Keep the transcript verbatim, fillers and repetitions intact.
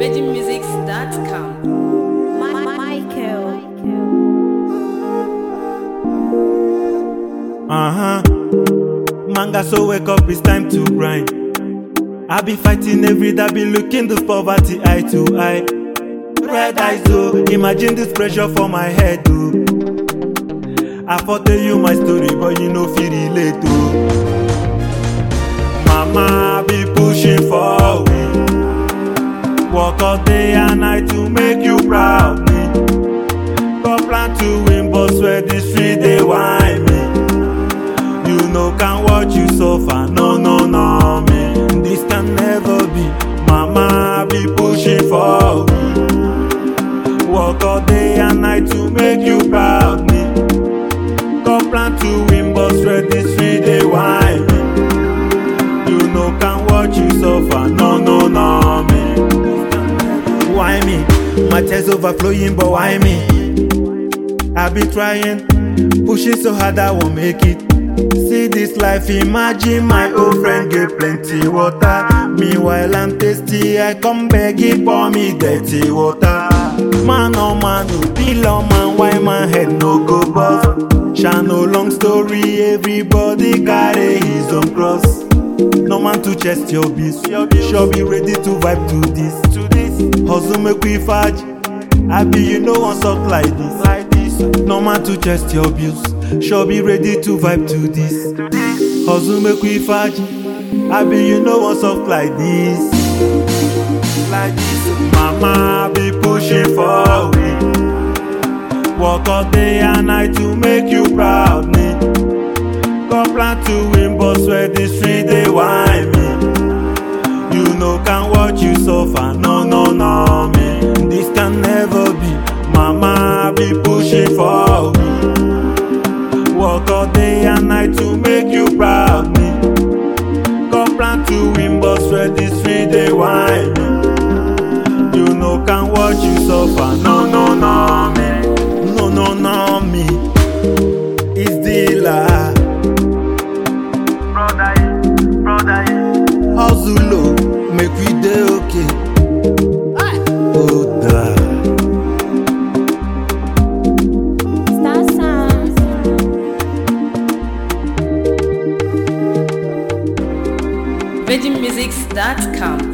virgin musics dot com. Michael. Uh-huh. Manga, so wake up, it's time to grind. I be fighting every day, be looking this poverty eye to eye. Red eyes, oh, imagine this pressure for my head, oh. I for tell you my story, but you know feel relate, oh. Mama be pushing for me, work all day and night to make you proud me. Got plan to win, but swear the street they whine me. You know can watch you suffer, no, no, no, me. This can never be. Mama be pushing for me, work all day and night to make you proud me. Got plan to win, but swear the street they whine me. You know can watch you suffer, no, no, no, me. Why me? My tears overflowing, but why me? I be trying, pushing so hard I won't make it. See this life, imagine my old friend get plenty water. Meanwhile I'm thirsty, I come begging for me dirty water. Man oh man, no deal on man, why my head no go bust? Shall no long story, everybody carry his own cross. No man to chest your beast, sure be ready to vibe to this. To this, hustle make we fudge. I be you know one suck like this. Like this. No man to chest your bills, sure be ready to vibe to this. Hustle make we fudge. I be you know one suck like this. Like this. Mama be pushing for me, work all day and night to make you proud me. Got plan to win, but swear the street they whine me. You know can watch you suffer, no, no, no, me. This can never be. Mama be pushing for me, work all day and night to make you proud me. Got plan to win, but swear the street they whine me. You know can watch you suffer, no, no, no, me. No, no, no, me. It's dealer. Brother, brother, Hustle low, make we dey okay. Oh, da. Star Sound. virgin musics dot com.